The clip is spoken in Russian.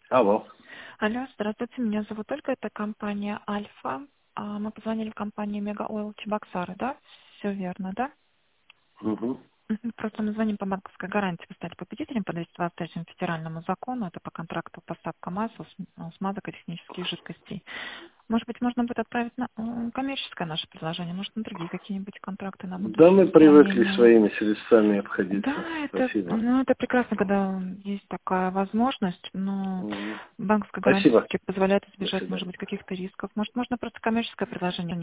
Алло. Алло, здравствуйте, меня зовут Ольга, это компания Альфа. Мы позвонили в компанию Мега Ойл Чебоксары, да? Все верно, да? Угу. Просто мы звоним по банковской гарантии. Вы стали победителем по 223 федеральному закону. Это по контракту поставка масла, смазок и технических жидкостей. Может быть, можно будет отправить на коммерческое наше предложение, может, на другие какие-нибудь контракты на Да, будущее мы привыкли исполнение. своими средствами обходиться. Да, Спасибо. это прекрасно, когда есть такая возможность, но Мгм. банковская гарантия Спасибо. все-таки позволяет До избежать, может свидания. быть, каких-то рисков. Может, можно просто коммерческое предложение